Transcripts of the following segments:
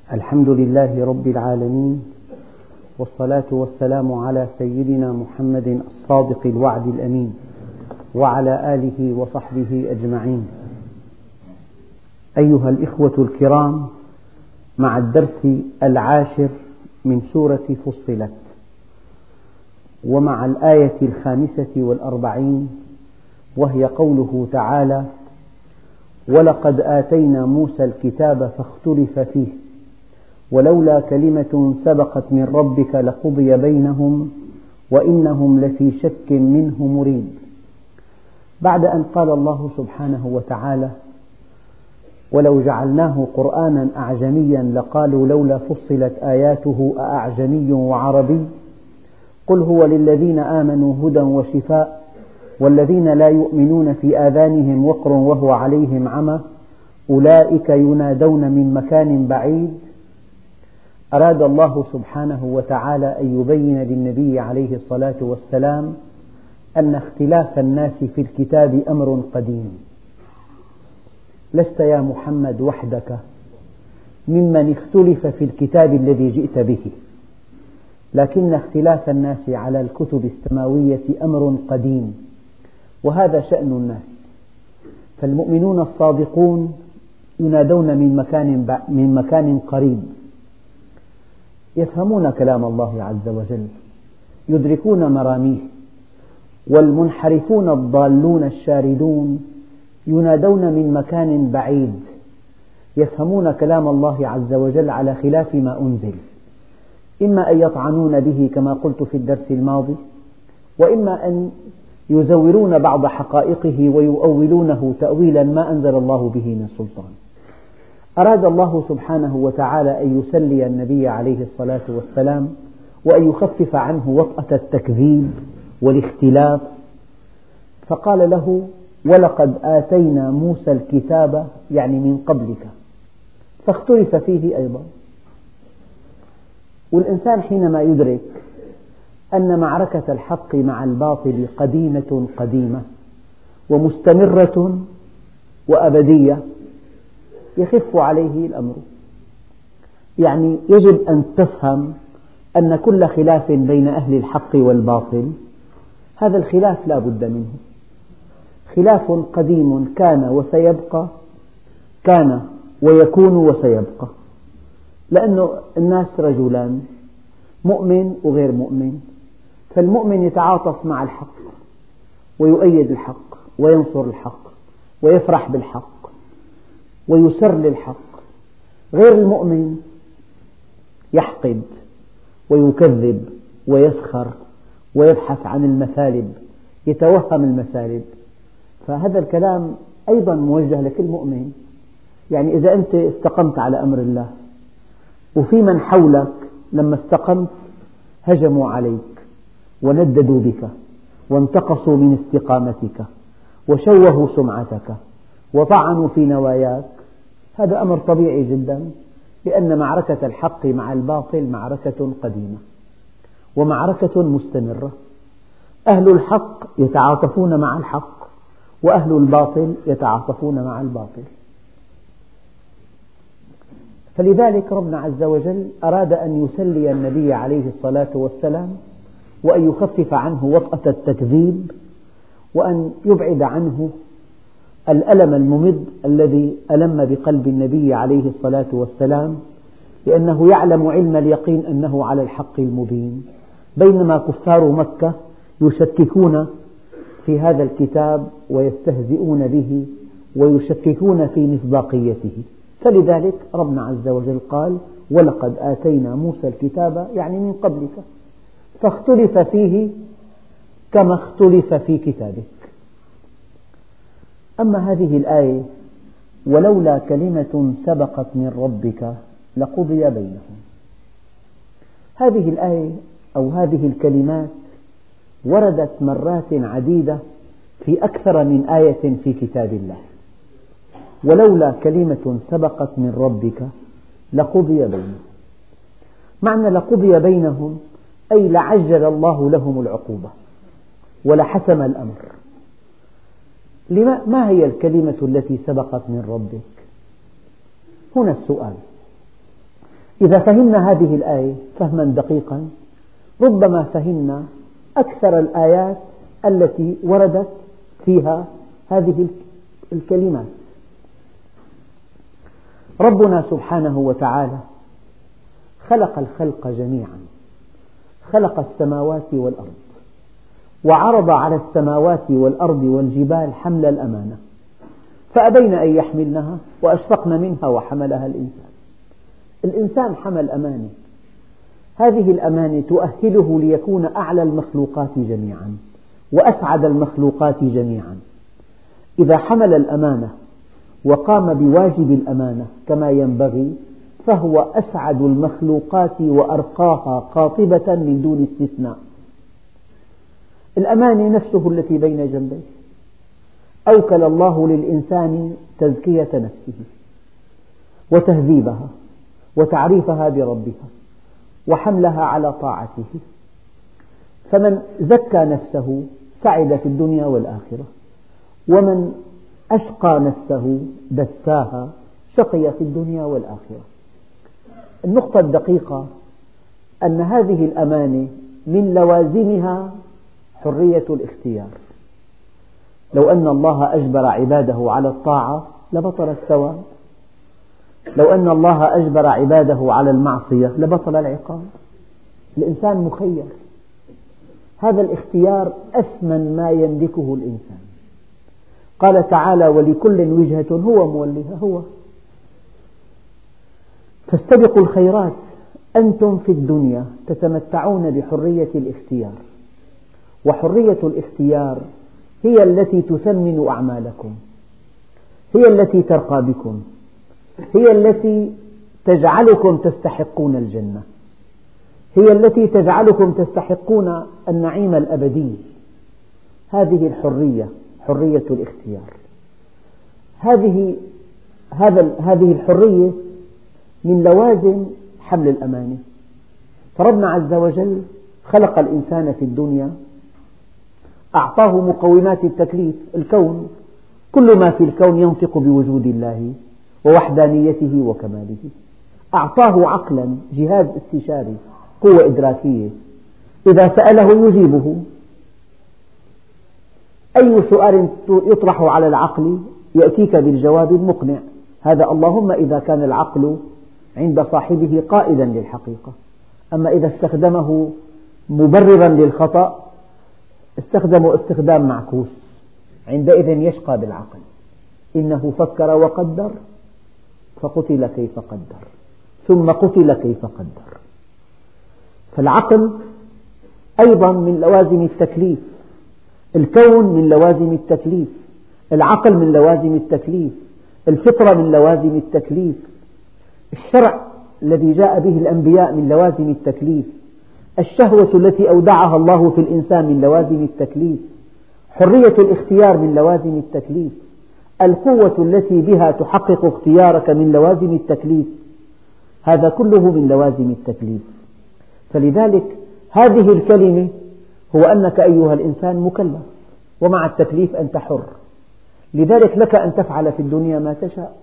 الحمد لله رب العالمين، والصلاة والسلام على سيدنا محمد الصادق الوعد الأمين، وعلى آله وصحبه أجمعين. أيها الإخوة الكرام، مع الدرس 10 من سورة فصلت، ومع الآية 45، وهي قوله تعالى: ولقد آتينا موسى الكتاب فاختلف فيه ولولا كلمة سبقت من ربك لقضي بينهم وإنهم لفي شك منه مريب. بعد أن قال الله سبحانه وتعالى: ولو جعلناه قرآنا أعجميا لقالوا لولا فصلت آياته أأعجمي وعربي قل هو للذين آمنوا هدى وشفاء والذين لا يؤمنون في آذانهم وقر وهو عليهم عمى أولئك ينادون من مكان بعيد. أراد الله سبحانه وتعالى أن يبين للنبي عليه الصلاة والسلام أن اختلاف الناس في الكتاب أمر قديم. لست يا محمد وحدك ممن اختلف في الكتاب الذي جئت به، لكن اختلاف الناس على الكتب السماوية أمر قديم، وهذا شأن الناس. فالمؤمنون الصادقون ينادون من مكان قريب، يفهمون كلام الله عز وجل، يدركون مراميه. والمنحرفون الضالون الشاردون ينادون من مكان بعيد، يفهمون كلام الله عز وجل على خلاف ما أنزل، إما أن يطعنون به كما قلت في الدرس الماضي، وإما أن يزورون بعض حقائقه ويؤولونه تأويلا ما أنزل الله به من سلطان. أراد الله سبحانه وتعالى أن يسلي النبي عليه الصلاة والسلام وأن يخفف عنه وطأة التكذيب والاختلاف، فقال له: ولقد آتينا موسى الكتاب، يعني من قبلك، فاختلف فيه أيضا. والإنسان حينما يدرك أن معركة الحق مع الباطل قديمة ومستمرة وأبدية يخف عليه الأمر. يعني يجب أن تفهم أن كل خلاف بين أهل الحق والباطل هذا الخلاف لا بد منه، خلاف قديم كان وسيبقى، كان ويكون وسيبقى، لأن الناس رجلان، مؤمن وغير مؤمن. فالمؤمن يتعاطف مع الحق ويؤيد الحق وينصر الحق ويفرح بالحق ويسر للحق. غير المؤمن يحقد ويكذب ويسخر ويبحث عن المثالب، يتوهم المثالب. فهذا الكلام أيضا موجه لكل مؤمن. يعني إذا أنت استقمت على أمر الله وفي من حولك لما استقمت هجموا عليك ونددوا بك وانتقصوا من استقامتك وشوهوا سمعتك وطعنوا في نواياك، هذا أمر طبيعي جدا، لأن معركة الحق مع الباطل معركة قديمة ومعركة مستمرة. أهل الحق يتعاطفون مع الحق، وأهل الباطل يتعاطفون مع الباطل. فلذلك ربنا عز وجل أراد أن يسلي النبي عليه الصلاة والسلام وأن يخفف عنه وطأة التكذيب وأن يبعد عنه الألم الممد الذي ألم بقلب النبي عليه الصلاة والسلام، لأنه يعلم علم اليقين أنه على الحق المبين، بينما كفار مكة يشككون في هذا الكتاب ويستهزئون به ويشككون في مصداقيته. فلذلك ربنا عز وجل قال: ولقد آتينا موسى الكتاب، يعني من قبلك، فاختلف فيه كما اختلف في كتابك. أما هذه الآية: ولولا كلمة سبقت من ربك لقضي بينهم، هذه الآية أو هذه الكلمات وردت مرات عديدة في أكثر من آية في كتاب الله. ولولا كلمة سبقت من ربك لقضي بينهم، معنى لقضي بينهم أي لعجل الله لهم العقوبة ولحسم الأمر. ما هي الكلمة التي سبقت من ربك؟ هنا السؤال. إذا فهمنا هذه الآية فهما دقيقا ربما فهمنا أكثر الآيات التي وردت فيها هذه الكلمات. ربنا سبحانه وتعالى خلق الخلق جميعا، خلق السماوات والأرض، وعرض على السماوات والأرض والجبال حمل الأمانة فأبين أن يحملنها وأشفقن منها وحملها الإنسان. الإنسان حمل أمانة، هذه الأمانة تؤهله ليكون أعلى المخلوقات جميعا وأسعد المخلوقات جميعا. إذا حمل الأمانة وقام بواجب الأمانة كما ينبغي فهو أسعد المخلوقات وأرقاها قاطبة من دون استثناء. الأمانة نفسه التي بين جنبيه، أوكل الله للإنسان تزكية نفسه وتهذيبها وتعريفها بربها وحملها على طاعته، فمن زكى نفسه سعد في الدنيا والآخرة، ومن أشقى نفسه دساها شقي في الدنيا والآخرة. النقطة الدقيقة أن هذه الأمانة من لوازمها حرية الاختيار. لو أن الله أجبر عباده على الطاعة لبطل الثواب، لو أن الله أجبر عباده على المعصية لبطل العقاب. الإنسان مخير، هذا الاختيار أثمن ما يملكه الإنسان. قال تعالى: ولكل وجهة هو موليها هو. فاستبقوا الخيرات، أنتم في الدنيا تتمتعون بحرية الاختيار، وحرية الاختيار هي التي تثمن أعمالكم، هي التي ترقى بكم، هي التي تجعلكم تستحقون الجنة، هي التي تجعلكم تستحقون النعيم الأبدي. هذه الحرية، حرية الاختيار، هذه الحرية من لوازم حمل الأمانة. فربنا عز وجل خلق الإنسان في الدنيا، أعطاه مقومات التكليف، الكون، كل ما في الكون ينطق بوجود الله ووحدانيته وكماله. أعطاه عقلا، جهاز استشاري، قوة إدراكية، إذا سأله يجيبه. أي سؤال يطرح على العقل يأتيك بالجواب المقنع. هذا اللهم إذا كان العقل عند صاحبه قائدا للحقيقة. أما إذا استخدمه مبررا للخطأ استخدمه استخدام معكوس، عندئذ يشقى بالعقل. إنه فكر وقدر فقتل كيف قدر، ثم قتل كيف قدر. فالعقل أيضا من لوازم التكليف، الكون من لوازم التكليف، العقل من لوازم التكليف، الفطرة من لوازم التكليف، الشرع الذي جاء به الأنبياء من لوازم التكليف، الشهوة التي أودعها الله في الإنسان من لوازم التكليف، حرية الاختيار من لوازم التكليف، القوة التي بها تحقق اختيارك من لوازم التكليف. هذا كله من لوازم التكليف. فلذلك هذه الكلمة هو أنك أيها الإنسان مكلف، ومع التكليف أنت حر. لذلك لك أن تفعل في الدنيا ما تشاء،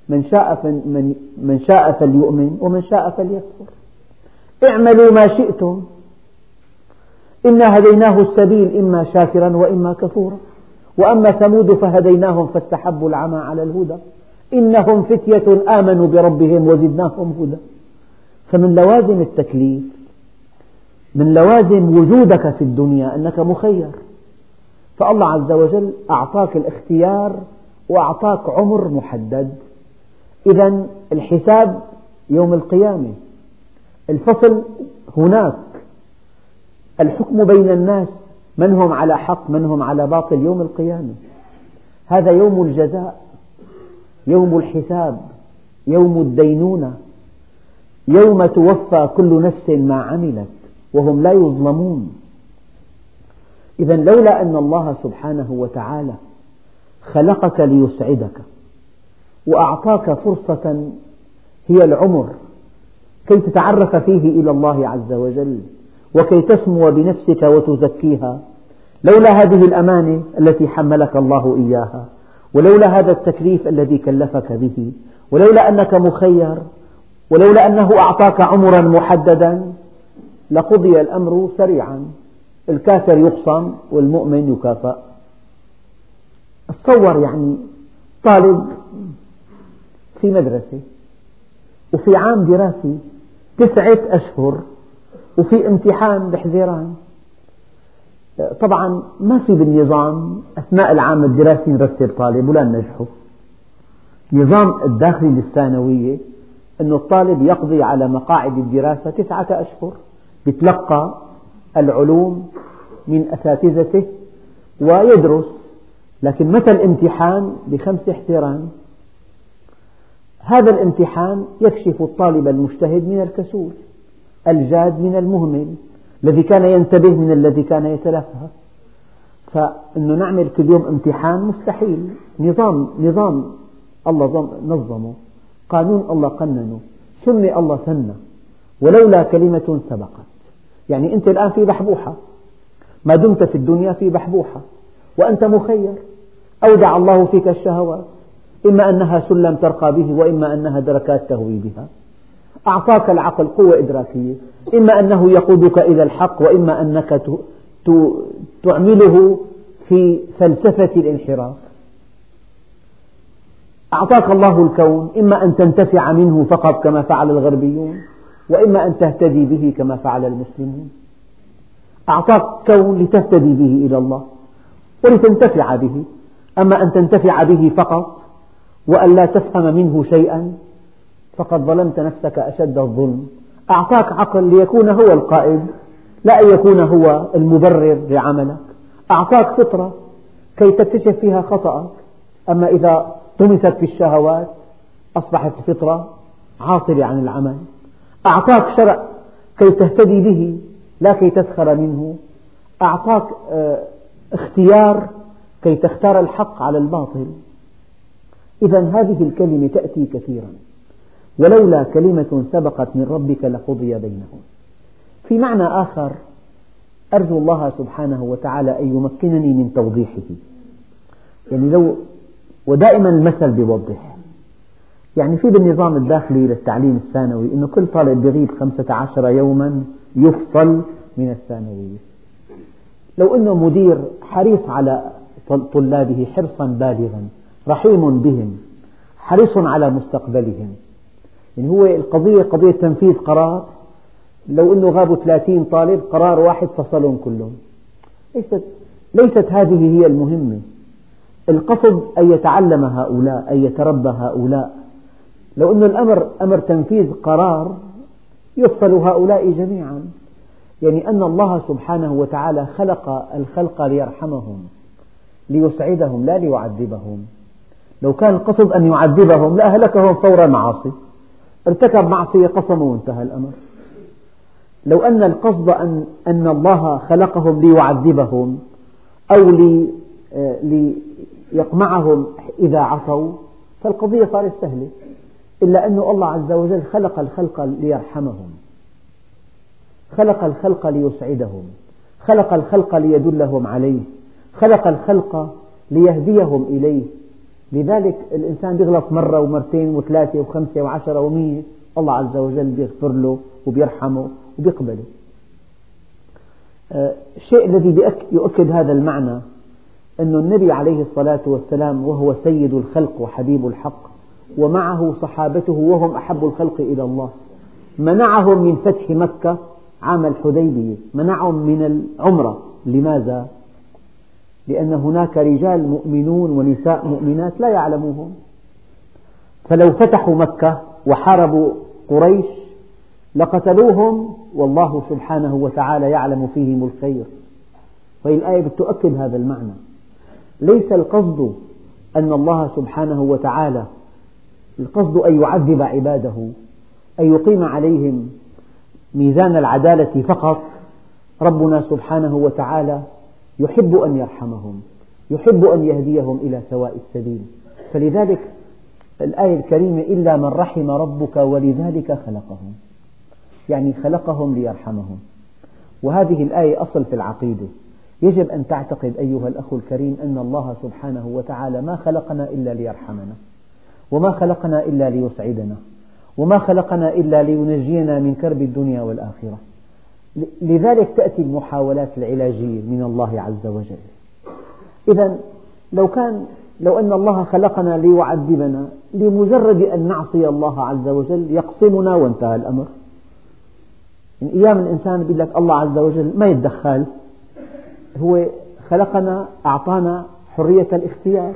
من شاء فليؤمن ومن شاء فليكفر. اعملوا ما شئتم إنا هديناه السبيل إما شاكرا وإما كفورا. وأما ثمود فهديناهم فاستحبوا العمى على الهدى إنهم فتية آمنوا بربهم وزدناهم هدى. فمن لوازم التكليف، من لوازم وجودك في الدنيا أنك مخير. فالله عز وجل أعطاك الاختيار وأعطاك عمر محدد. إذن الحساب يوم القيامة، الفصل هناك، الحكم بين الناس، من هم على حق من هم على باطل يوم القيامة. هذا يوم الجزاء، يوم الحساب، يوم الدينونة، يوم توفى كل نفس ما عملت وهم لا يظلمون. إذن لولا أن الله سبحانه وتعالى خلقك ليسعدك وأعطاك فرصة هي العمر كي تتعرف فيه إلى الله عز وجل وكي تسمو بنفسك وتزكيها، لولا هذه الأمانة التي حملك الله إياها، ولولا هذا التكليف الذي كلفك به، ولولا أنك مخير ولولا أنه أعطاك عمرا محددا لقضي الأمر سريعا، الكافر يخصم والمؤمن يكافأ. تصور يعني طالب في مدرسة وفي عام دراسي 9 أشهر وفي امتحان بحزيران، طبعا ما في بالنظام أثناء العام الدراسي نرسل طالب ولا ننجحه. نظام الداخلي للثانوية أن الطالب يقضي على مقاعد الدراسة 9 أشهر، يتلقى العلوم من أساتذته ويدرس، لكن متى الامتحان ب5 حزيران. هذا الامتحان يكشف الطالب المجتهد من الكسول، الجاد من المهمل، الذي كان ينتبه من الذي كان يتلهى. فإنه نعمل كل يوم امتحان مستحيل. نظام الله نظمه، قانون الله قننه، سنة الله سنة، ولولا كلمة سبقت. يعني أنت الآن في بحبوحة، ما دمت في الدنيا في بحبوحة وأنت مخير. أودع الله فيك الشهوات، إما أنها سلم ترقى به وإما أنها دركات تهوي بها. أعطاك العقل قوة إدراكية، إما أنه يقودك إلى الحق وإما أنك تعمله في فلسفة الانحراف. أعطاك الله الكون، إما أن تنتفع منه فقط كما فعل الغربيون وإما أن تهتدي به كما فعل المسلمون. أعطاك كون لتهتدي به إلى الله ولتنتفع به، أما أن تنتفع به فقط وأن لا تفهم منه شيئا فقد ظلمت نفسك أشد الظلم. أعطاك عقل ليكون هو القائد، لا أن يكون هو المبرر لعملك. أعطاك فطرة كي تكتشف فيها خطأك، أما إذا طمست في الشهوات أصبحت الفطرة عاطلة عن العمل. أعطاك شرع كي تهتدي به لا كي تسخر منه. أعطاك اختيار كي تختار الحق على الباطل. إذا هذه الكلمة تأتي كثيرا، ولولا كلمة سبقت من ربك لقضي بينهم. في معنى آخر أرجو الله سبحانه وتعالى أن يمكنني من توضيحه، يعني ودائما المثل بيوضح. يعني في بالنظام الداخلي للتعليم الثانوي أنه كل طالب يغيب 15 يوما يفصل من الثانوية. لو أنه مدير حريص على طلابه حرصا بالغا، رحيم بهم، حريص على مستقبلهم، يعني هو القضية قضية تنفيذ قرار. لو أنه غابوا 30 طالب قرار واحد فصلهم كلهم. ليست هذه هي المهمة. القصد أن يتعلم هؤلاء، أن يتربى هؤلاء. لو أن الأمر أمر تنفيذ قرار يفصل هؤلاء جميعا. يعني أن الله سبحانه وتعالى خلق الخلق ليرحمهم ليسعدهم لا ليعذبهم. لو كان القصد أن يعذبهم لأهلكهم فور المعاصي، ارتكب معصية قسم وانتهى الأمر. لو أن القصد أن الله خلقهم ليعذبهم أو ليقمعهم إذا عصوا فالقضية صارت سهلة، إلا أن الله عز وجل خلق الخلق ليرحمهم، خلق الخلق ليسعدهم، خلق الخلق ليدلهم عليه، خلق الخلق ليهديهم إليه. لذلك الإنسان يغلط مرة ومرتين وثلاثة وخمسة وعشرة ومية، الله عز وجل بيغفر له وبيرحمه وبيقبله. الشيء الذي يؤكد هذا المعنى أن النبي عليه الصلاة والسلام وهو سيد الخلق وحبيب الحق ومعه صحابته وهم أحب الخلق إلى الله، منعهم من فتح مكة عام الحديبية، منعهم من العمرة. لماذا؟ لأن هناك رجال مؤمنون ونساء مؤمنات لا يعلموهم، فلو فتحوا مكة وحاربوا قريش لقتلوهم والله سبحانه وتعالى يعلم فيهم الخير. وهي الآية تؤكد هذا المعنى. ليس القصد أن الله سبحانه وتعالى القصد أن يعذب عباده، أن يقيم عليهم ميزان العدالة فقط. ربنا سبحانه وتعالى يحب أن يرحمهم، يحب أن يهديهم إلى سواء السبيل. فلذلك الآية الكريمة إلا من رحم ربك ولذلك خلقهم، يعني خلقهم ليرحمهم. وهذه الآية أصل في العقيدة. يجب أن تعتقد أيها الأخ الكريم أن الله سبحانه وتعالى ما خلقنا إلا ليرحمنا، وما خلقنا إلا ليسعدنا، وما خلقنا إلا لينجينا من كرب الدنيا والآخرة. لذلك تأتي المحاولات العلاجية من الله عز وجل. إذا لو أن الله خلقنا ليعذبنا لمجرد أن نعصي الله عز وجل يقسمنا وانتهى الأمر. من أيام الإنسان يقول لك الله عز وجل ما يتدخل، هو خلقنا أعطانا حرية الاختيار،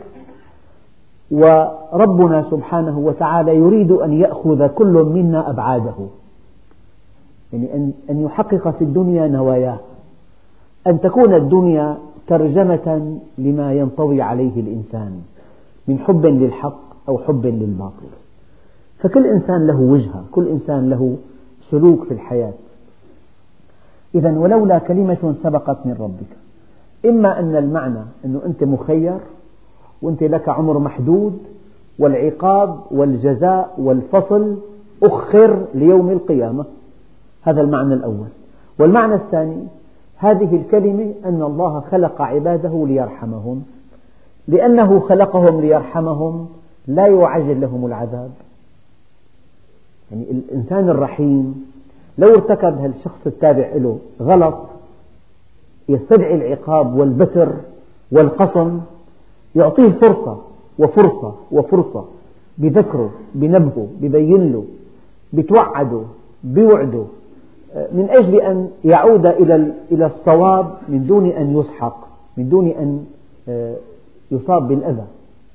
وربنا سبحانه وتعالى يريد أن يأخذ كل منا أبعاده، يعني أن يحقق في الدنيا نواياه، أن تكون الدنيا ترجمة لما ينطوي عليه الإنسان من حب للحق أو حب للباطل. فكل إنسان له وجهة، كل إنسان له سلوك في الحياة. إذا ولولا كلمة سبقت من ربك، إما أن المعنى أنه أنت مخير وأنت لك عمر محدود، والعقاب والجزاء والفصل أخر ليوم القيامة، هذا المعنى الأول. والمعنى الثاني هذه الكلمة أن الله خلق عباده ليرحمهم، لأنه خلقهم ليرحمهم لا يعجل لهم العذاب. يعني الإنسان الرحيم لو ارتكب الشخص التابع له غلط يستدعي العقاب والبتر والقصم، يعطيه فرصة وفرصة وفرصة، بذكره بنبهه ببين له بتوعده بوعده، من أجل أن يعود إلى الصواب من دون أن يسحق، من دون أن يصاب بالأذى.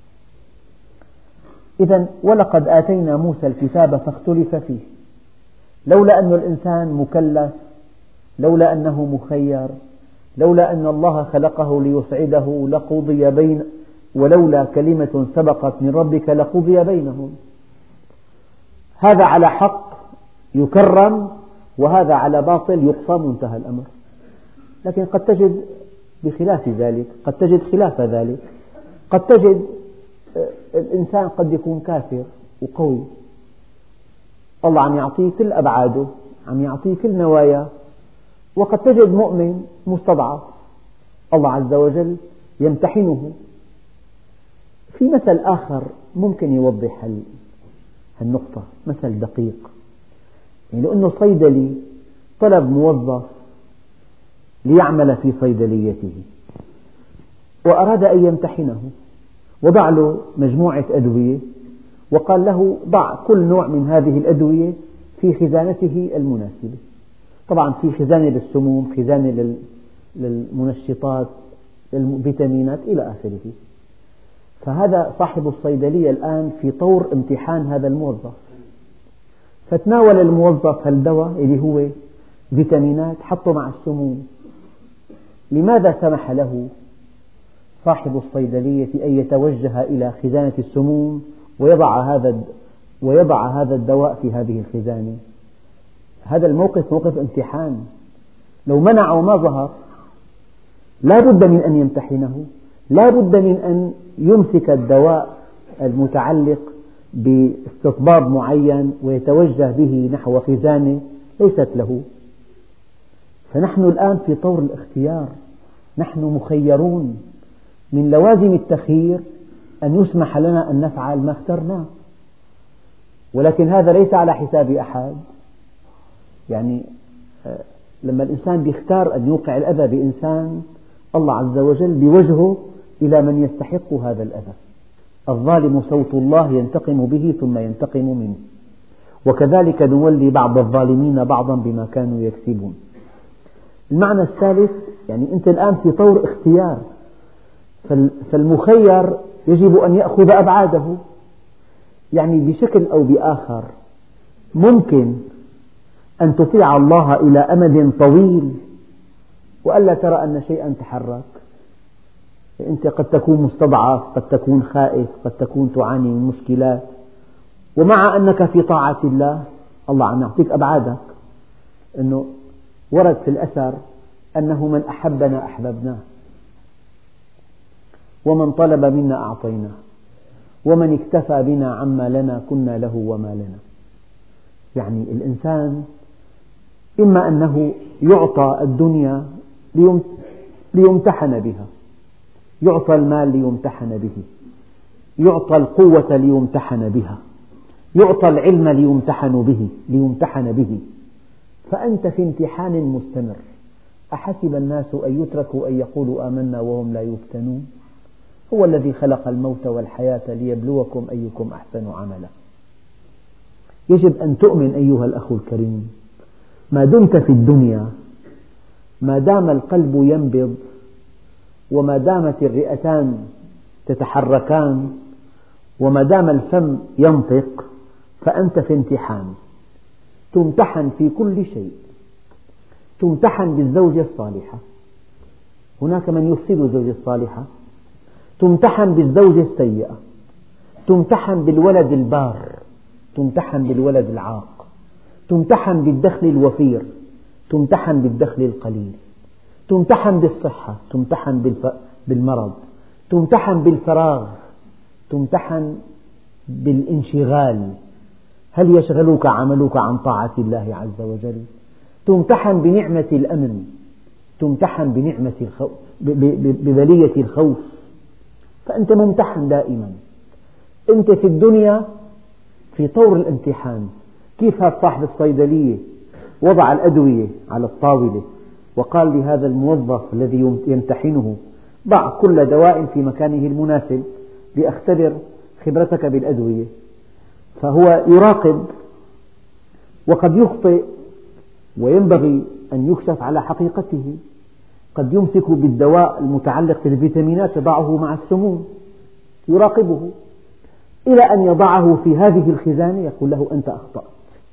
إذا ولقد آتينا موسى الكتاب فاختلف فيه، لولا أن الإنسان مكلف، لولا أنه مخير، لولا أن الله خلقه ليسعده لقضي بين، ولولا كلمة سبقت من ربك لقضي بينهم. هذا على حق يكرم، وهذا على باطل يقسم، انتهى الأمر. لكن قد تجد بخلاف ذلك، قد تجد خلاف ذلك، قد تجد الإنسان قد يكون كافر وقوي، الله عم يعطيه كل أبعاده، عم يعطيه كل نواياه، وقد تجد مؤمن مستضعف الله عز وجل يمتحنه. في مثل آخر ممكن يوضح النقطة، مثل دقيق. يعني لو أنه صيدلي طلب موظف ليعمل في صيدليته وأراد أن يمتحنه، وضع له مجموعة أدوية وقال له ضع كل نوع من هذه الأدوية في خزانته المناسبة. طبعا في خزانة للسموم، خزانة للمنشطات، للفيتامينات إلى آخره. فهذا صاحب الصيدلية الآن في طور امتحان هذا الموظف، فتناول الموظف الدواء اللي هو فيتامينات حطه مع السموم. لماذا سمح له صاحب الصيدلية أن يتوجه إلى خزانة السموم ويضع هذا الدواء في هذه الخزانة؟ هذا الموقف موقف امتحان، لو منع وما ظهر لا بد من أن يمتحنه، لا بد من أن يمسك الدواء المتعلق باستطباب معين ويتوجه به نحو خزانة ليست له. فنحن الآن في طور الاختيار، نحن مخيرون، من لوازم التخيير أن يسمح لنا أن نفعل ما اخترناه، ولكن هذا ليس على حساب أحد. يعني لما الإنسان يختار أن يوقع الأذى بإنسان، الله عز وجل بوجهه إلى من يستحق هذا الأذى. الظالم صوت الله ينتقم به ثم ينتقم منه، وكذلك نولي بعض الظالمين بعضا بما كانوا يكسبون. المعنى الثالث، يعني أنت الآن في طور اختيار، فالمخير يجب أن يأخذ أبعاده. يعني بشكل أو بآخر ممكن أن تطيع الله إلى أمد طويل وألا ترى أن شيئا تحرك. أنت قد تكون مستضعف، قد تكون خائف، قد تكون تعاني من مشكلات، ومع أنك في طاعة الله الله عم يعطيك أبعادك. أنه ورد في الأثر أنه من أحبنا أحببناه، ومن طلب منا أعطيناه، ومن اكتفى بنا عما لنا كنا له وما لنا. يعني الإنسان إما أنه يعطى الدنيا ليمتحن بها، يعطى المال ليمتحن به، يعطى القوة ليمتحن بها، يعطى العلم ليمتحن به، فأنت في امتحان مستمر. أحسب الناس أن يتركوا أن يقولوا آمنا وهم لا يفتنون، هو الذي خلق الموت والحياة ليبلوكم أيكم أحسن عملا. يجب أن تؤمن أيها الأخ الكريم، ما دمت في الدنيا، ما دام القلب ينبض وما دامت الرئتان تتحركان وما دام الفم ينطق، فأنت في امتحان، تمتحن في كل شيء. تمتحن بالزوجة الصالحة، هناك من يفسد الزوجة الصالحة، تمتحن بالزوجة السيئة، تمتحن بالولد البار، تمتحن بالولد العاق، تمتحن بالدخل الوفير، تمتحن بالدخل القليل، تمتحن بالصحة، تمتحن بالمرض، تمتحن بالفراغ، تمتحن بالانشغال، هل يشغلك عملك عن طاعة الله عز وجل؟ تمتحن بنعمة الأمن، تمتحن ببلية الخوف، فأنت ممتحن دائما. أنت في الدنيا في طور الامتحان. كيف هذا صاحب الصيدلية وضع الأدوية على الطاولة وقال لهذا الموظف الذي يمتحنه: ضع كل دواء في مكانه المناسب لأختبر خبرتك بالأدوية. فهو يراقب وقد يخطئ، وينبغي أن يكشف على حقيقته. قد يمسك بالدواء المتعلق بالفيتامينات يضعه مع السموم، يراقبه إلى أن يضعه في هذه الخزانة، يقول له: أنت أخطأت.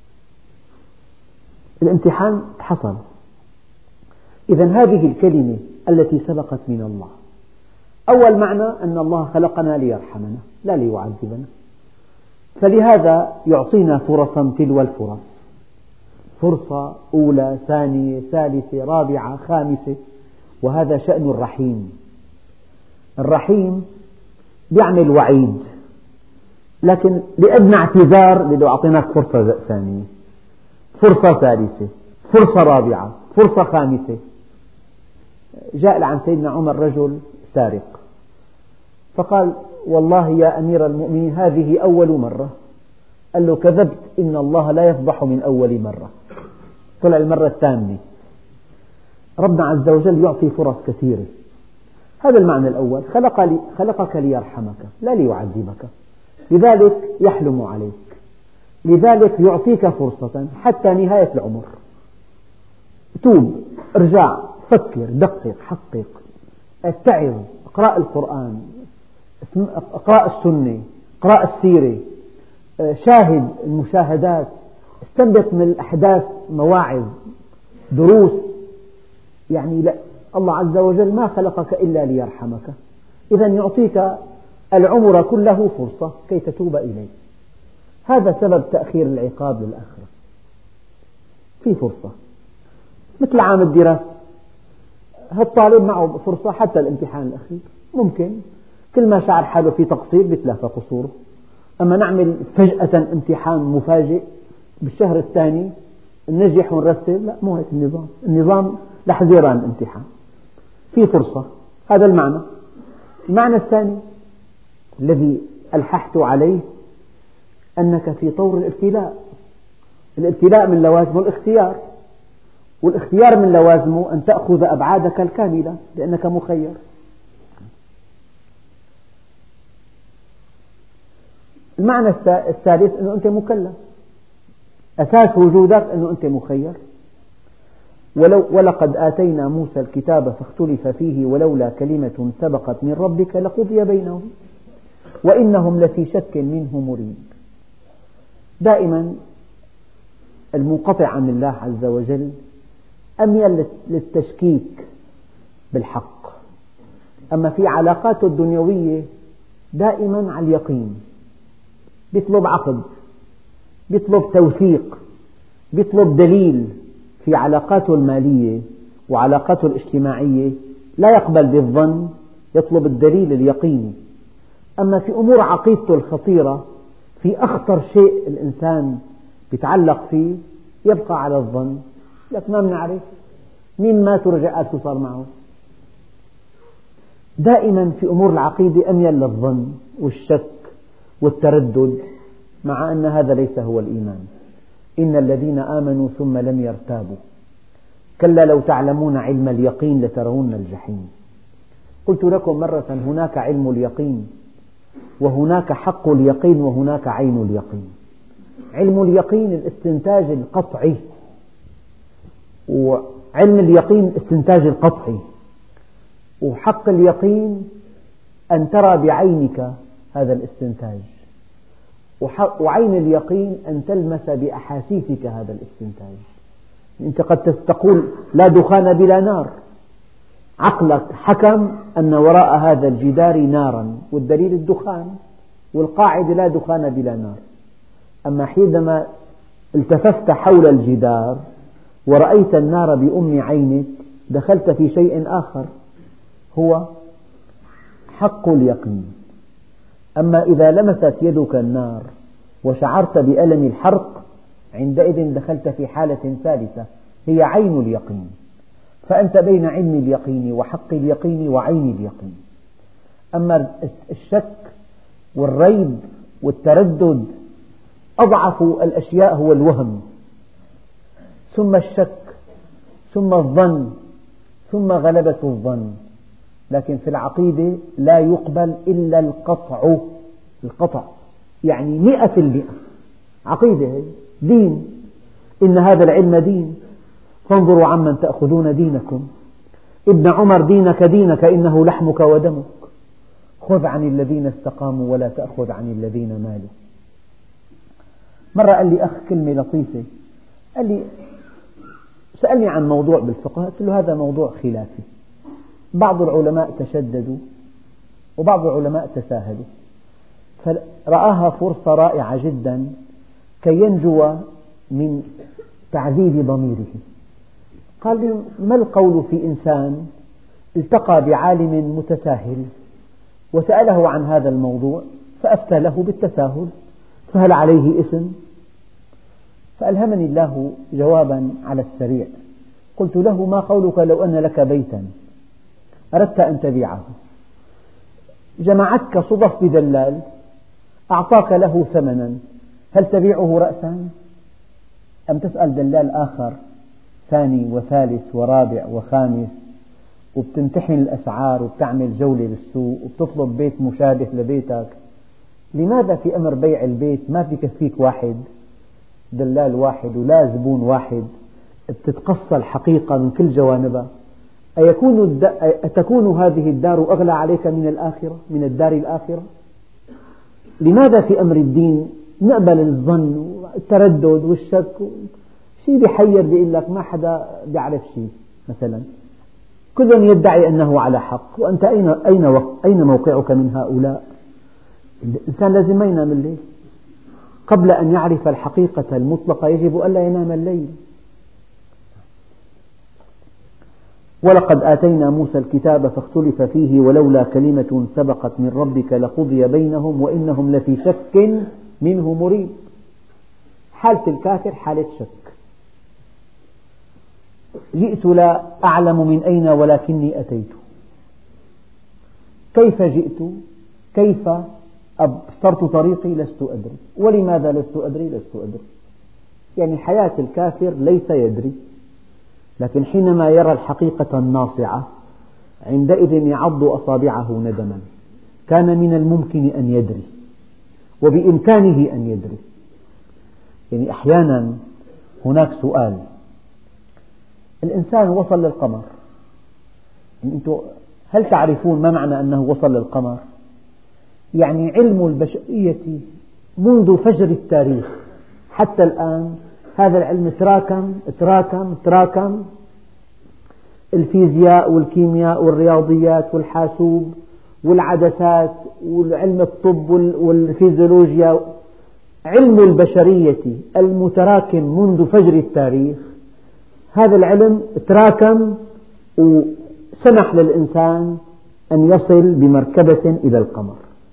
الامتحان حصل. إذن هذه الكلمة التي سبقت من الله، أول معنى أن الله خلقنا ليرحمنا لا ليعذبنا، فلهذا يعطينا فرصا تلو الفرص، فرصة أولى، ثانية، ثالثة، رابعة، خامسة، وهذا شأن الرحيم. الرحيم يعمل وعيد، لكن لأدنى اعتذار بده أعطيناك فرصة ثانية، فرصة ثالثة، فرصة رابعة، فرصة خامسة. جاء عن سيدنا عمر رجل سارق، فقال: والله يا أمير المؤمنين هذه أول مرة. قال له: كذبت، إن الله لا يفضح من أول مرة. طلع المرة الثامنة. ربنا عز وجل يعطي فرص كثيرة. هذا المعنى الأول، خلقك ليرحمك لا ليعذبك، لذلك يحلم عليك، لذلك يعطيك فرصة حتى نهاية العمر. توب، ارجع، فكر، دقق، حقق، اتعظ، اقرأ القرآن، اقرأ السنة، اقرأ السيرة، شاهد المشاهدات، استنبط من الأحداث مواعظ، دروس. يعني لا، الله عز وجل ما خلقك إلا ليرحمك، إذن يعطيك العمر كله فرصة كي تتوب إليه. هذا سبب تأخير العقاب للآخرة، في فرصة. مثل عام الدراسة، هالطالب معه فرصة حتى الامتحان الأخير، ممكن كل ما شعر حاله في تقصير بيتلافى قصوره. أما نعمل فجأة امتحان مفاجئ بالشهر الثاني ننجح ونرسل، لا، مو هيك النظام. النظام لحظيران امتحان، في فرصة. هذا المعنى. المعنى الثاني الذي ألححت عليه أنك في طور الابتلاء. الابتلاء من لوازمه الاختيار، والاختيار من لوازمه أن تأخذ أبعادك الكاملة لأنك مخير. المعنى الثالث أنه أنت مكلف، أساس وجودك أنه أنت مخير. ولقد آتينا موسى الكتاب فاختلف فيه ولولا كلمة سبقت من ربك لقضي بينهم وإنهم لفي شك منه مريب. دائما المنقطع عن الله عز وجل أميل للتشكيك بالحق، أما في علاقاته الدنيوية دائما على اليقين، بيطلب عقد، بيطلب توثيق، بيطلب دليل. في علاقاته المالية وعلاقاته الاجتماعية لا يقبل بالظن، يطلب الدليل اليقيني. أما في أمور عقيدته الخطيرة، في أخطر شيء الإنسان يتعلق فيه، يبقى على الظن. لك ما بنعرف مين مات ورجع قال شو صار معه. دائما في أمور العقيدة أميل للظن والشك والتردد، مع أن هذا ليس هو الإيمان. إن الذين آمنوا ثم لم يرتابوا كلا لو تعلمون علم اليقين لترون الجحيم. قلت لكم مرة هناك علم اليقين وهناك حق اليقين وهناك عين اليقين. علم اليقين الاستنتاج القطعي، وعلم اليقين الاستنتاج القطعي، وحق اليقين أن ترى بعينك هذا الاستنتاج، وعين اليقين أن تلمس بأحاسيسك هذا الاستنتاج. أنت قد تقول لا دخان بلا نار، عقلك حكم أن وراء هذا الجدار نارا والدليل الدخان، والقاعدة لا دخان بلا نار. أما حينما التفت حول الجدار ورأيت النار بأم عينك دخلت في شيء آخر هو حق اليقين. أما إذا لمست يدك النار وشعرت بألم الحرق عندئذ دخلت في حالة ثالثة هي عين اليقين. فأنت بين علم اليقين وحق اليقين وعين اليقين. أما الشك والريب والتردد أضعف الأشياء هو الوهم، ثم الشك، ثم الظن، ثم غلبة الظن. لكن في العقيدة لا يقبل إلا القطع، يعني 100% عقيدة دين. إن هذا العلم دين، فانظروا عمن تأخذون دينكم. ابن عمر دينك دينك إنه لحمك ودمك، خذ عن الذين استقاموا ولا تأخذ عن الذين مالوا. مرة قال لي أخ كلمة لطيفة، قال لي سألني عن موضوع بالفقه، قلت له هذا موضوع خلافي، بعض العلماء تشددوا وبعض العلماء تساهلوا، فرآها فرصة رائعة جدا كي ينجو من تعذيب ضميره. قال لي ما القول في إنسان التقى بعالم متساهل وسأله عن هذا الموضوع فأفتى له بالتساهل، فهل عليه إثم؟ فألهمني الله جوابا على السريع. قلت له ما قولك لو أن لك بيتا أردت أن تبيعه، جمعتك صدف بدلال أعطاك له ثمنا، هل تبيعه رأسا أم تسأل دلال آخر ثاني وثالث ورابع وخامس وبتمتحن الأسعار وبتعمل جولة بالسوق وبتطلب بيت مشابه لبيتك؟ لماذا في أمر بيع البيت ما بيكفيك واحد دلال واحد ولا زبون واحد بتتقصى الحقيقة من كل جوانبها؟ أتكون هذه الدار أغلى عليك من الآخرة، من الدار الآخرة؟ لماذا في أمر الدين نقبل الظن والتردد والشك؟ شيء بيحير بيقول لك ما حدا بيعرف شيء مثلا، كل يدعي أنه على حق، وأنت أين موقعك من هؤلاء؟ الإنسان لازم ما ينام الليل، قبل أن يعرف الحقيقة المطلقة يجب ألا ينام الليل. ولقد آتينا موسى الكتاب فاختلف فيه ولولا كلمة سبقت من ربك لقضي بينهم وإنهم لفي شك منه مريب. حالة الكافر حالة شك. جئت لا أعلم من أين ولكني أتيت. كيف جئت؟ كيف أبصرت طريقي؟ لست أدري. ولماذا لست أدري؟ لست أدري. يعني حياة الكافر ليس يدري، لكن حينما يرى الحقيقة الناصعة عندئذ يعض أصابعه ندما. كان من الممكن أن يدري وبإمكانه أن يدري. يعني أحيانا هناك سؤال، الإنسان وصل للقمر، يعني أنتم هل تعرفون ما معنى أنه وصل للقمر؟ يعني علم البشرية منذ فجر التاريخ حتى الآن هذا العلم تراكم. الفيزياء والكيمياء والرياضيات والحاسوب والعدسات والعلم الطب والفيزيولوجيا، علم البشرية المتراكم منذ فجر التاريخ، هذا العلم تراكم وسمح للإنسان أن يصل بمركبة إلى القمر.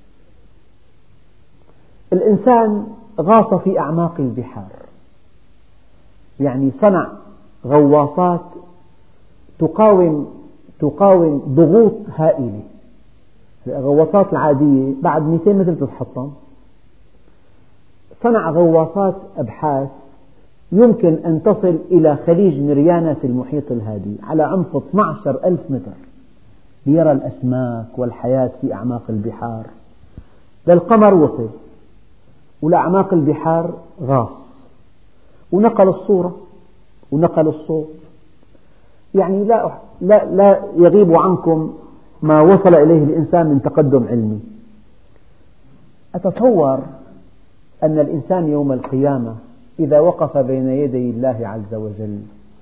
الإنسان غاص في أعماق البحار، يعني صنع غواصات تقاوم ضغوط هائلة. الغواصات العادية بعد 200 متر تتحطم، صنع غواصات أبحاث يمكن أن تصل إلى خليج ماريانا في المحيط الهادي على عمق 12,000 متر ليرى الأسماك والحياة في أعماق البحار. للقمر وصل، ولأعماق البحار غاص، ونقل الصورة ونقل الصوت. يعني لا يغيب عنكم ما وصل إليه الإنسان من تقدم علمي. أتصور أن الإنسان يوم القيامة إذا وقف بين يدي الله عز وجل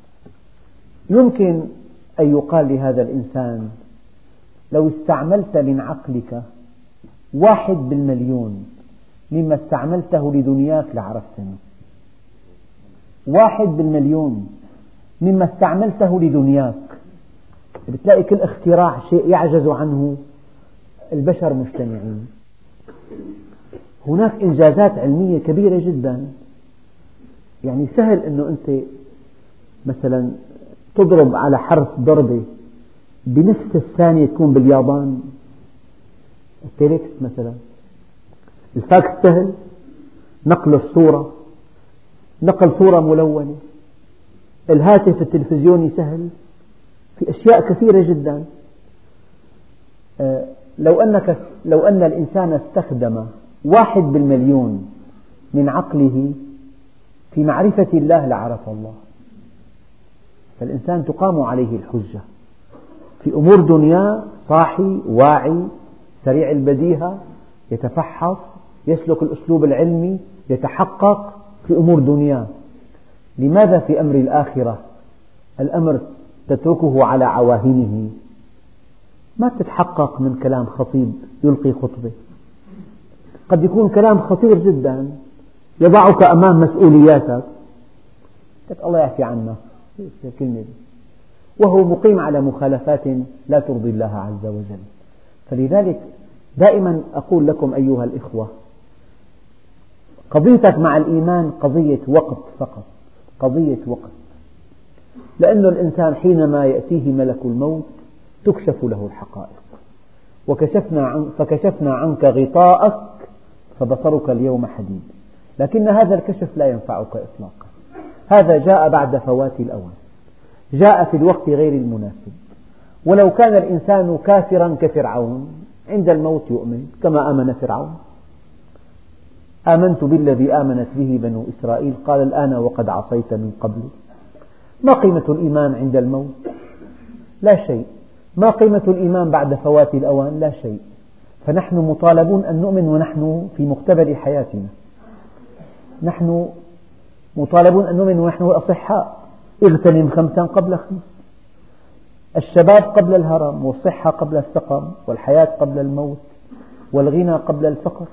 يمكن أن يقال لهذا الإنسان: لو استعملت من عقلك 1/1,000,000 مما استعملته لدنياك لعرفتني. 1/1,000,000 مما استعملته لدنياك. بتلاقي كل اختراع شيء يعجز عنه البشر مجتمعين. هناك إنجازات علمية كبيرة جدا. يعني سهل أنه أنت مثلا تضرب على حرف ضربة بنفس الثانية تكون باليابان. التليكس مثلا، الفاكس سهل، نقل الصورة، نقل صورة ملونة، الهاتف التلفزيوني سهل، في أشياء كثيرة جدا. لو أن الإنسان استخدم 1/1,000,000 من عقله في معرفة الله لعرف الله. فالإنسان تقام عليه الحجة في أمور دنيا، صاحي واعي سريع البديهة، يتفحص، يسلك الأسلوب العلمي، يتحقق في أمور دنيا. لماذا في أمر الآخرة الأمر تتركه على عواهنه؟ ما تتحقق من كلام خطيب يلقي خطبة. قد يكون كلام خطير جدا يضعك أمام مسؤولياتك، الله يعفي عنا كلمة، وهو مقيم على مخالفات لا ترضي الله عز وجل. فلذلك دائما أقول لكم أيها الإخوة: قضيتك مع الإيمان قضية وقت فقط، قضية وقت. لأن الإنسان حينما يأتيه ملك الموت تكشف له الحقائق. فكشفنا عنك غطاءك فبصرك اليوم حديد. لكن هذا الكشف لا ينفعك إطلاقا. هذا جاء بعد فوات الأوان، جاء في الوقت غير المناسب. ولو كان الإنسان كافرا كفرعون عند الموت يؤمن كما آمن فرعون: آمنت بالذي آمنت به بنو إسرائيل قال الآن وقد عصيت من قبل. ما قيمة الإيمان عند الموت؟ لا شيء. ما قيمة الإيمان بعد فوات الأوان؟ لا شيء. فنحن مطالبون أن نؤمن ونحن في مقتبل حياتنا. نحن مطالبون أن نؤمن ونحن أصحاء. اغتنم 5 قبل 5. الشباب قبل الهرم، والصحة قبل السقم، والحياة قبل الموت، والغنى قبل الفقر.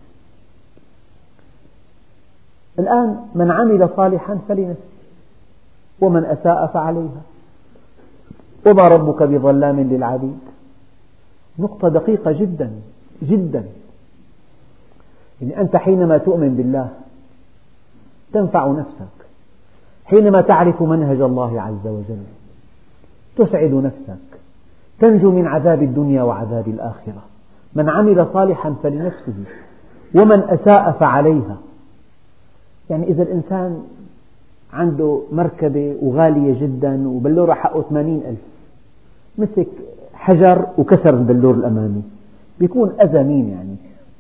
الآن من عمل صالحا فلنفسه ومن أساء فعليها وما ربك بظلام للعبيد. نقطة دقيقة جدا جدا. يعني أنت حينما تؤمن بالله تنفع نفسك، حينما تعرف منهج الله عز وجل تسعد نفسك، تنجو من عذاب الدنيا وعذاب الآخرة. من عمل صالحا فلنفسه ومن أساء فعليها. يعني إذا الإنسان عنده مركبة وغالية جدا وبلورها حقه 80,000، مسك حجر وكسر البلور الأمامي، بيكون أذى مين؟ يعني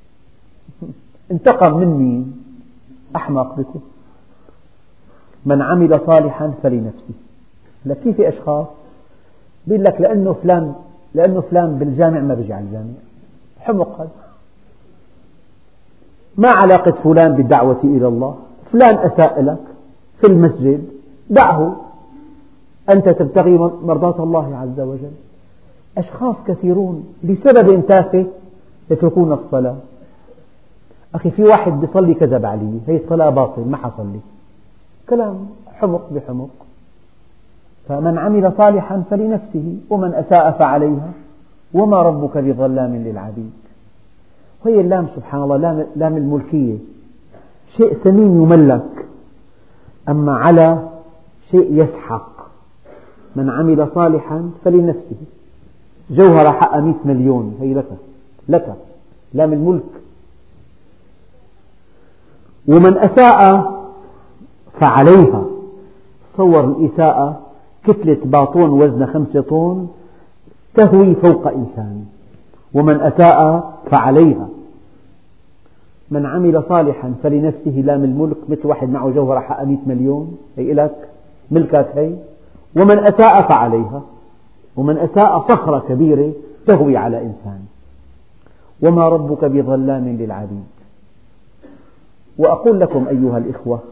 انتقم من مين؟ أحمق بكم. من عمل صالحا فلنفسه. لكن في أشخاص بيقول لك لأنه فلان بالجامع ما بيجي على الجامع. حمق هذا. ما علاقة فلان بالدعوة إلى الله؟ فلان أساء لك في المسجد، دعه، أنت تبتغي مرضاة الله عز وجل. أشخاص كثيرون لسبب تافه يتركون الصلاة. أخي في واحد بيصلي كذب علي، هي الصلاة باطل ما حصلي. كلام حمق بحمق. فمن عمل صالحا فلنفسه ومن أساء فعليها وما ربك بظلام للعبيد. وهي اللام سبحان الله لام الملكية، شيء ثمين يملك، أما على شيء يسحق. من عمل صالحا فلنفسه. جوهرة حق 100 مليون هي لك لام الملك. ومن أساء فعليها. تصور الإساءة، كتلة باطون وزنها 5 طن تهوي فوق إنسان، ومن أساء فعليها. من عمل صالحا فلنفسه لا من الملك، مثل واحد معه جوهرة حقها 100 مليون، هي إلك ملكك هي. ومن أساء فعليها، ومن أساء صخرة كبيرة تهوي على إنسان. وما ربك بظلام للعبيد. وأقول لكم أيها الإخوة،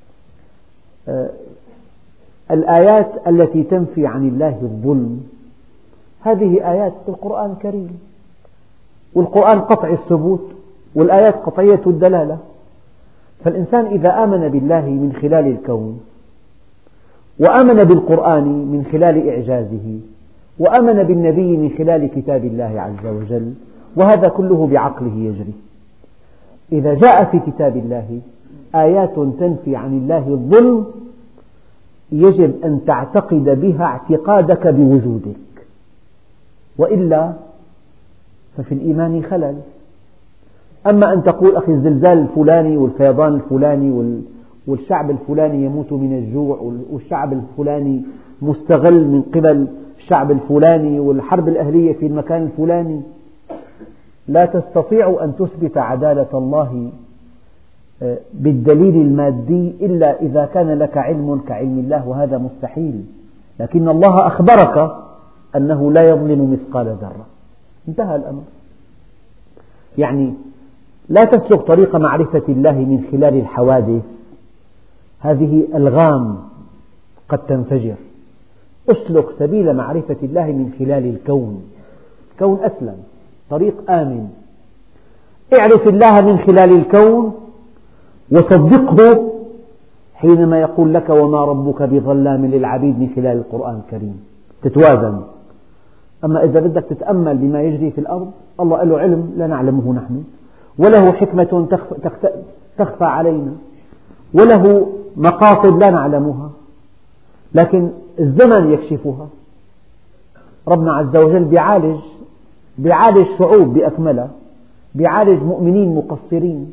الآيات التي تنفي عن الله الظلم هذه آيات في القرآن الكريم، والقرآن قطعي الثبوت والآيات قطعية الدلالة. فالإنسان إذا آمن بالله من خلال الكون، وآمن بالقرآن من خلال إعجازه، وآمن بالنبي من خلال كتاب الله عز وجل، وهذا كله بعقله يجري. إذا جاء في كتاب الله آيات تنفي عن الله الظلم يجب أن تعتقد بها اعتقادك بوجودك، وإلا ففي الإيمان خلل. أما أن تقول أخي الزلزال الفلاني والفيضان الفلاني والشعب الفلاني يموت من الجوع والشعب الفلاني مستغل من قبل الشعب الفلاني والحرب الأهلية في المكان الفلاني، لا تستطيع أن تثبت عدالة الله بالدليل المادي إلا إذا كان لك علم كعلم الله، وهذا مستحيل. لكن الله أخبرك أنه لا يظلم مثقال ذرة، انتهى الأمر. يعني لا تسلك طريق معرفة الله من خلال الحوادث، هذه ألغام قد تنفجر. اسلك سبيل معرفة الله من خلال الكون، الكون أسلم، طريق آمن. اعرف الله من خلال الكون وصدقه حينما يقول لك وما ربك بظلام للعبيد من خلال القرآن الكريم، تتوازن. أما إذا بدك تتأمل بما يجري في الأرض، الله له علم لا نعلمه نحن، وله حكمة تخفى علينا، وله مقاصد لا نعلمها، لكن الزمن يكشفها. ربنا عز وجل بيعالج شعوب بأكملها، بيعالج مؤمنين مقصرين.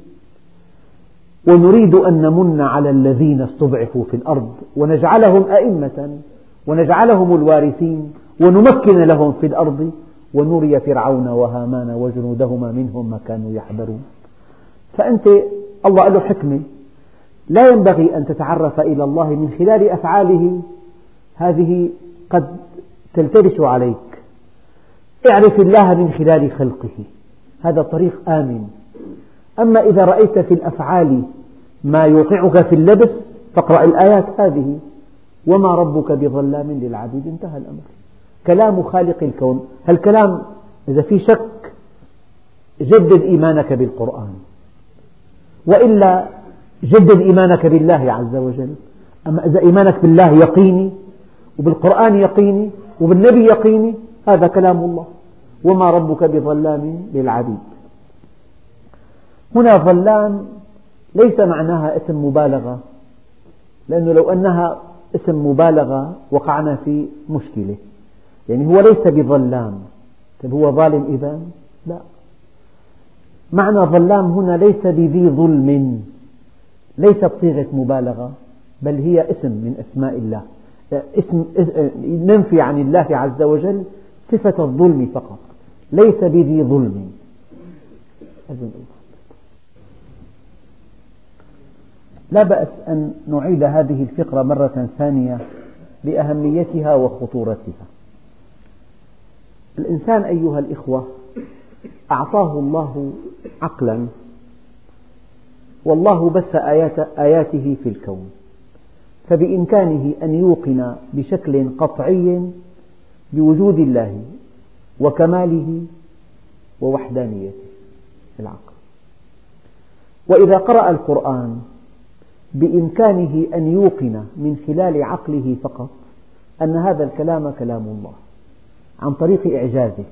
ونريد أن نمن على الذين استضعفوا في الأرض ونجعلهم أئمة ونجعلهم الوارثين ونمكن لهم في الأرض ونري فرعون وهامان وجنودهما منهم ما كانوا يحذرون. فأنت الله له حكمة، لا ينبغي أن تتعرف إلى الله من خلال أفعاله، هذه قد تلتبس عليك. اعرف الله من خلال خلقه، هذا طريق آمن. أما إذا رأيت في الأفعال ما يوقعك في اللبس فاقرأ الآيات هذه، وما ربك بظلام للعبيد، انتهى الأمر. كلام خالق الكون، هالكلام إذا في شك جدد إيمانك بالقرآن، وإلا جدد إيمانك بالله عز وجل. أما إذا إيمانك بالله يقيني وبالقرآن يقيني وبالنبي يقيني، هذا كلام الله. وما ربك بظلام للعبيد. هنا ظلام ليس معناها اسم مبالغة، لأنه لو أنها اسم مبالغة وقعنا في مشكلة. يعني هو ليس بظلام، طيب هو ظالم إذن؟ لا، معنى ظلام هنا ليس بذي ظلم، ليست صيغة مبالغة، بل هي اسم من أسماء الله، ننفي عن الله عز وجل صفة الظلم فقط، ليس بذي ظلم. لا بأس أن نعيد هذه الفقرة مرة ثانية لأهميتها وخطورتها. الإنسان أيها الإخوة أعطاه الله عقلا، والله بث آياته في الكون، فبإمكانه أن يوقن بشكل قطعي بوجود الله وكماله ووحدانيته العقل. وإذا قرأ القرآن بإمكانه أن يوقن من خلال عقله فقط أن هذا الكلام كلام الله عن طريق إعجازه،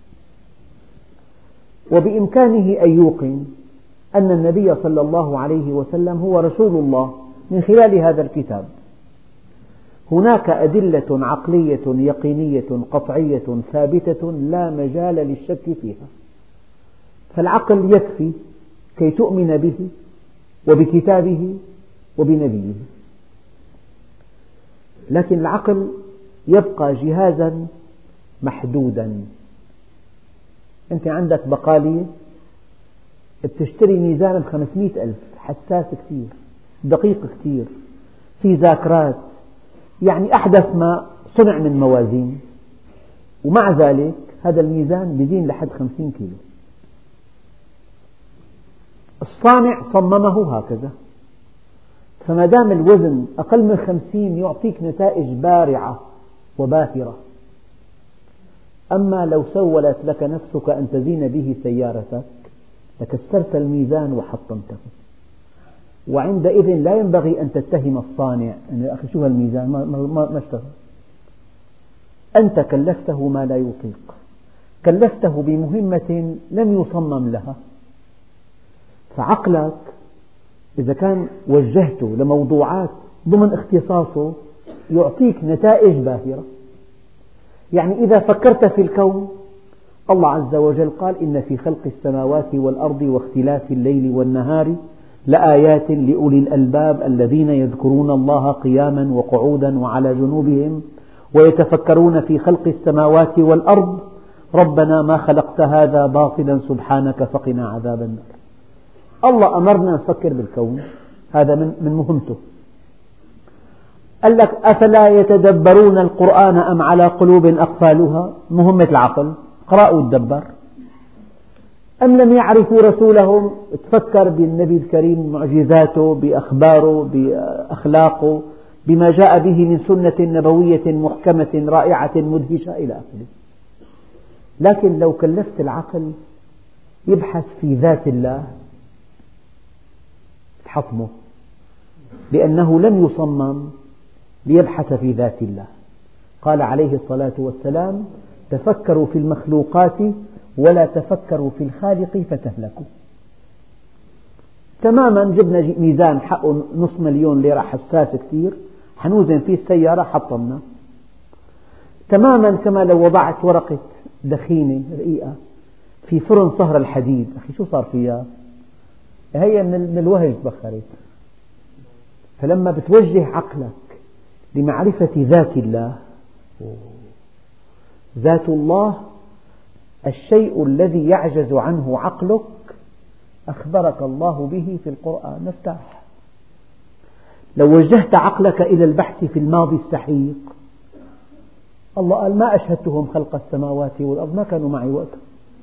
وبإمكانه أن يوقن أن النبي صلى الله عليه وسلم هو رسول الله من خلال هذا الكتاب. هناك أدلة عقلية يقينية قطعية ثابتة لا مجال للشك فيها، فالعقل يكفي كي تؤمن به وبكتابه وبنبيه. لكن العقل يبقى جهازا محدودا. أنت عندك بقالية بتشتري ميزان ب500 ألف، حساس كثير، دقيق كثير، في ذاكرات، يعني أحدث ما صنع من موازين، ومع ذلك هذا الميزان بيزين لحد 50 كيلو. الصانع صممه هكذا، فما دام الوزن أقل من 50 يعطيك نتائج بارعة وباهرة. أما لو سولت لك نفسك أن تزين به سيارتك لكسرت الميزان وحطمته، وعندئذ لا ينبغي أن تتهم الصانع أن يا أخي شو هالميزان ما اشتغل. أنت كلفته ما لا يطيق، كلفته بمهمة لم يصمم لها. فعقلك إذا كان وجهته لموضوعات ضمن اختصاصه يعطيك نتائج باهرة. يعني إذا فكرت في الكون، الله عز وجل قال إن في خلق السماوات والأرض واختلاف الليل والنهار لآيات لأولي الألباب الذين يذكرون الله قياما وقعودا وعلى جنوبهم ويتفكرون في خلق السماوات والأرض ربنا ما خلقت هذا باطلا سبحانك فقنا عذاب النار. الله أمرنا نفكر بالكون، هذا من مهمته. قال لك أفلا يتدبرون القرآن أم على قلوب أقفالها، مهمة العقل، اقرأ وتدبر. أم لم يعرفوا رسولهم، تفكر بالنبي الكريم، معجزاته، بأخباره، بأخلاقه، بما جاء به من سنة نبوية محكمة رائعة مدهشة إلى آخره. لكن لو كلفت العقل يبحث في ذات الله تحطمه، لأنه لم يصمم ليبحث في ذات الله. قال عليه الصلاة والسلام تفكروا في المخلوقات ولا تفكروا في الخالق فتهلكوا. تماما جبنا ميزان حقه $500,000 ليرة حساس كثير، حنوزن فيه السيارة حطمنا. تماما كما لو وضعت ورقة دخينة رقيقة في فرن صهر الحديد، أخي شو صار فيها؟ هي من الوهج تبخرت. فلما بتوجه عقلك لمعرفة ذات الله، ذات الله الشيء الذي يعجز عنه عقلك أخبرك الله به في القرآن مفتاح. لو وجهت عقلك إلى البحث في الماضي السحيق، الله قال ما أشهدتهم خلق السماوات والأرض ما كانوا معي وقتها.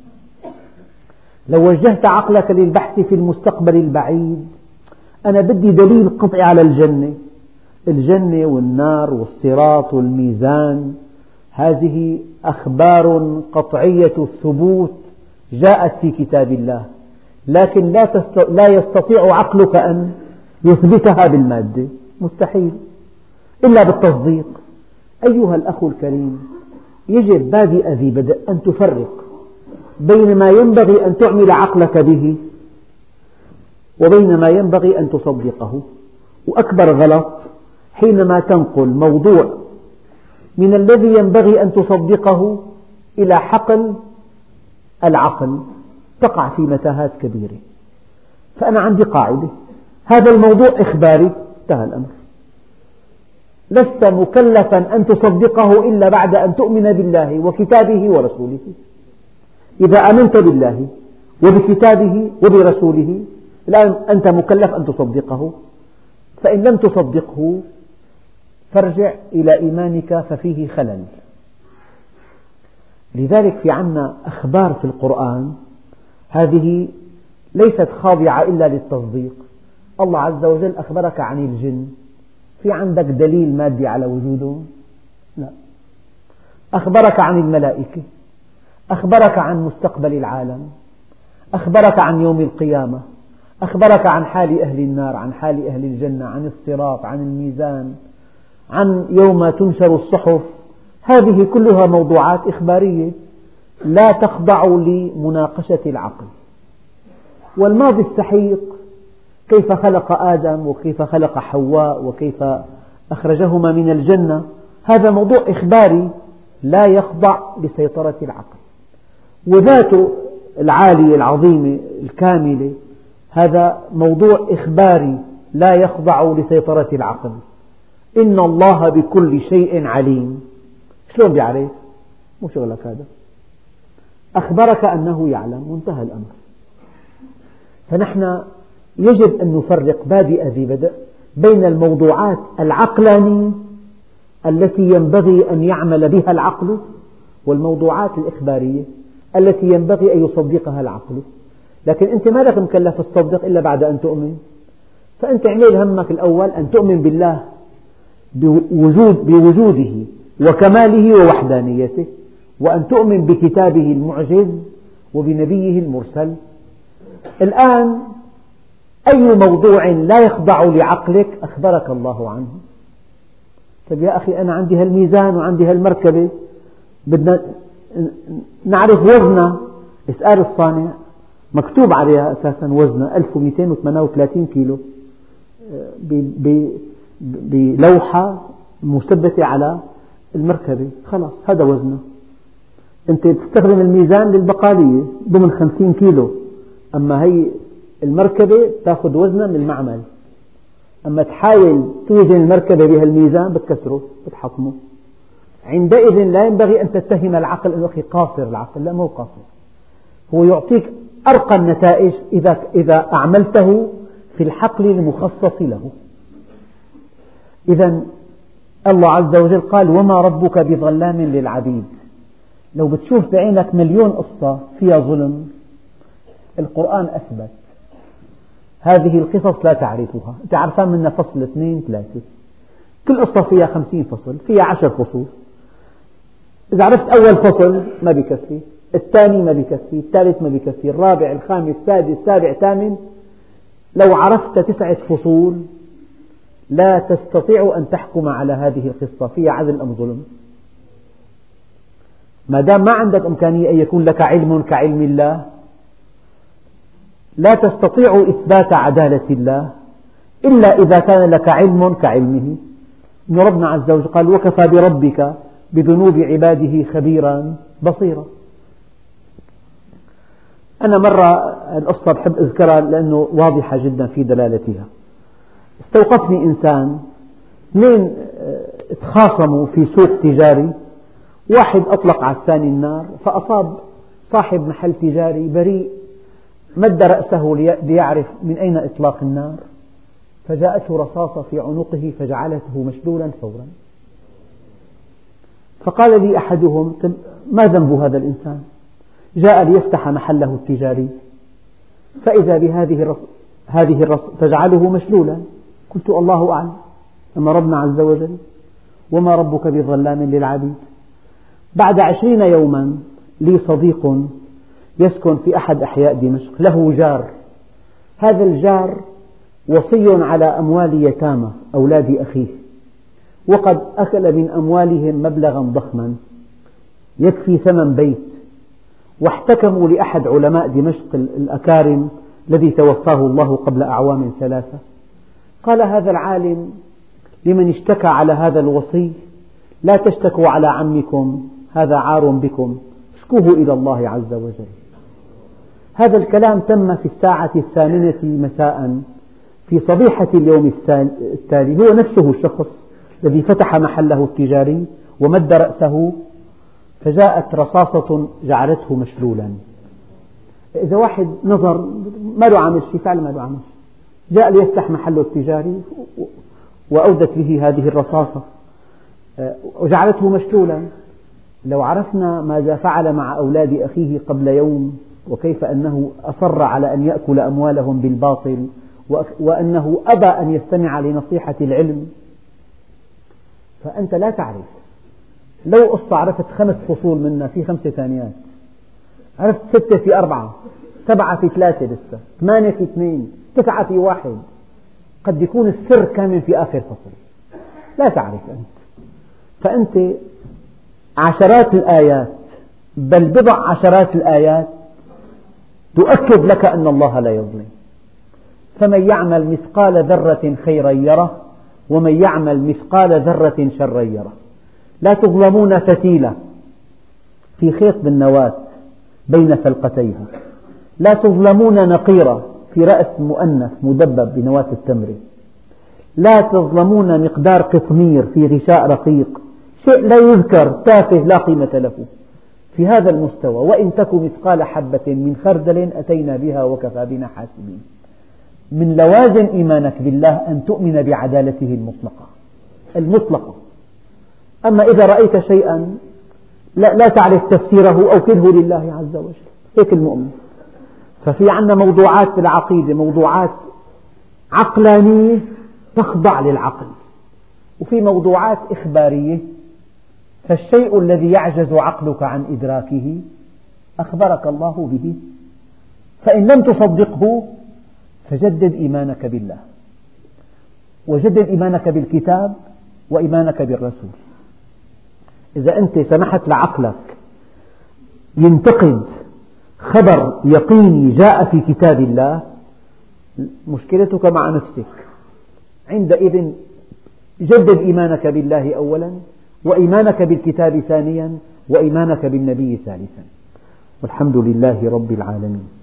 لو وجهت عقلك للبحث في المستقبل البعيد، أنا بدي دليل قطعي على الجنة والنار والصراط والميزان، هذه أخبار قطعية الثبوت جاءت في كتاب الله، لكن لا يستطيع عقلك أن يثبتها بالمادة، مستحيل إلا بالتصديق. أيها الأخ الكريم، يجب بادئ ذي بدء أن تفرق بين ما ينبغي أن تعمل عقلك به وبين ما ينبغي أن تصدقه. وأكبر غلط حينما تنقل موضوع من الذي ينبغي أن تصدقه إلى حقل العقل، تقع في متاهات كبيرة. فأنا عندي قاعدة، هذا الموضوع إخباري، انتهى الأمر، لست مكلفا أن تصدقه إلا بعد أن تؤمن بالله وكتابه ورسوله. إذا آمنت بالله وبكتابه وبرسوله الآن أنت مكلف أن تصدقه، فإن لم تصدقه فارجع إلى إيمانك ففيه خلل. لذلك في عنا أخبار في القرآن هذه ليست خاضعة إلا للتصديق. الله عز وجل أخبرك عن الجن، في عندك دليل مادي على وجودهم؟ لا. أخبرك عن الملائكة، أخبرك عن مستقبل العالم، أخبرك عن يوم القيامة، أخبرك عن حال أهل النار، عن حال أهل الجنة، عن الصراط، عن الميزان، عن يوم تنشر الصحف. هذه كلها موضوعات إخبارية لا تخضع لمناقشة العقل. والماضي السحيق، كيف خلق آدم وكيف خلق حواء وكيف أخرجهما من الجنة، هذا موضوع إخباري لا يخضع لسيطرة العقل. وذاته العالية العظيمة الكاملة، هذا موضوع إخباري لا يخضع لسيطرة العقل. إن الله بكل شيء عليم. شلون بيعرف؟ مو شغلك هذا، أخبرك أنه يعلم وانتهى الأمر. فنحن يجب أن نفرق بادئ ذي بدء بين الموضوعات العقلانية التي ينبغي أن يعمل بها العقل والموضوعات الإخبارية التي ينبغي أن يصدقها العقل. لكن أنت ما لك مكلف تصدق إلا بعد أن تؤمن. فأنت اعمل همك الأول أن تؤمن بالله بوجوده وكماله ووحدانيته، وأن تؤمن بكتابه المعجز وبنبيه المرسل. الآن أي موضوع لا يخضع لعقلك أخبرك الله عنه. طيب يا أخي أنا عندي هالميزان وعندي هالمركبة بدنا نعرف وزنها. اسأل الصانع، مكتوب عليها أساسا وزنها 1238 كيلو بلوحة مثبتة على المركبة، خلاص هذا وزنها. أنت تستخدم الميزان للبقالية ضمن 50 كيلو، أما هي المركبة تأخذ وزنها من المعمل. أما تحاول توزن المركبة بهالميزان بتكسره بتحطمه. عندئذ لا ينبغي أن تتهم العقل أنه أخي قاصر. العقل لا، مو قاصر، هو يعطيك أرقى النتائج إذا أعملته في الحقل المخصص له. إذا الله عز وجل قال وما ربك بظلام للعبيد. لو بتشوف بعينك مليون قصة فيها ظلم، القرآن أثبت هذه القصص لا تعرفها. أنت عرفان منها فصل 2 3، كل قصة فيها 50 فصل، فيها 10 فصول. إذا عرفت أول فصل ما بيكفي، الثاني ما بيكفي، الثالث ما بيكفي، الرابع الخامس السادس السابع الثامن. لو عرفت 9 فصول لا تستطيع أن تحكم على هذه القصة فيها عدل أم ظلم. ما دام ما عندك إمكانية أن يكون لك علم كعلم الله، لا تستطيع إثبات عدالة الله إلا إذا كان لك علم كعلمه. إن ربنا عز وجل قال وكفى بربك بذنوب عباده خبيرا بصيرا. أنا مرة القصة بحب أذكرها لأنه واضحة جدا في دلالتها. استوقفني إنسان، اثنين تخاصموا في سوق تجاري، واحد أطلق على الثاني النار فأصاب صاحب محل تجاري بريء، مد رأسه ليعرف من أين إطلاق النار، فجاءته رصاصة في عنقه فجعلته مشلولا فورا. فقال لي أحدهم ما ذنب هذا الإنسان؟ جاء ليفتح محله التجاري فإذا بهذه الرصاصة تجعله مشلولا. قلت الله أعلم، أما ربنا عز وجل وما ربك بظلام للعبيد. بعد 20 يوما لي صديق يسكن في أحد أحياء دمشق، له جار. هذا الجار وصي على أموال يتامى أولاد أخيه، وقد أكل من أموالهم مبلغا ضخما يكفي ثمن بيت، واحتكموا لأحد علماء دمشق الأكارم الذي توفاه الله قبل أعوام 3. قال هذا العالم لمن اشتكى على هذا الوصي لا تشتكوا على عمكم، هذا عار بكم، اشكوه إلى الله عز وجل. هذا الكلام تم في الساعة 8 مساء في صبيحة اليوم التالي. هو نفسه الشخص الذي فتح محله التجاري ومد رأسه فجاءت رصاصة جعلته مشلولا. إذا واحد نظر ما له عمل شيء، فعلا ما له عمل شيء، جاء ليفتح محله التجاري وأودت به هذه الرصاصة وجعلته مشلولا. لو عرفنا ماذا فعل مع أولاد أخيه قبل يوم، وكيف أنه أصر على أن يأكل أموالهم بالباطل، وأنه أبى أن يستمع لنصيحة العلم، فأنت لا تعرف. لو قصة عرفت 5 فصول منها في 5 ثانيات، عرفت 6 في 4، 7 في 3، لسه 8 في 2، 9 في 1، قد يكون السر كامن في آخر فصل، لا تعرف أنت. فأنت عشرات الآيات بل بضع عشرات الآيات تؤكد لك أن الله لا يظلم. فمن يعمل مثقال ذرة خيرا يره، ومن يعمل مثقال ذرة شرا يره. لا تظلمون فتيلة في خيط بالنواة بين فلقتيها، لا تظلمون نقيرة في رأس مؤنث مدبب بنواة التمر، لا تظلمون مقدار قطمير في غشاء رقيق، شيء لا يذكر، تافه لا قيمة له، في هذا المستوى، وإن تك مثقال حبة من خردل أتينا بها وكفى بنا حاسبين. من لوازم إيمانك بالله أن تؤمن بعدالته المطلقة. أما إذا رأيت شيئا لا تعرف تفسيره أوكله لله عز وجل، هيك المؤمن. ففي عندنا موضوعات في العقيدة، موضوعات عقلانية تخضع للعقل، وفي موضوعات إخبارية، فالشيء الذي يعجز عقلك عن إدراكه أخبرك الله به، فإن لم تصدقه فجدد إيمانك بالله، وجدد إيمانك بالكتاب وإيمانك بالرسول. إذا أنت سمحت لعقلك ينتقد خبر يقيني جاء في كتاب الله، مشكلتك مع نفسك. عندئذ جدد إيمانك بالله أولا، وإيمانك بالكتاب ثانيا، وإيمانك بالنبي ثالثا. والحمد لله رب العالمين.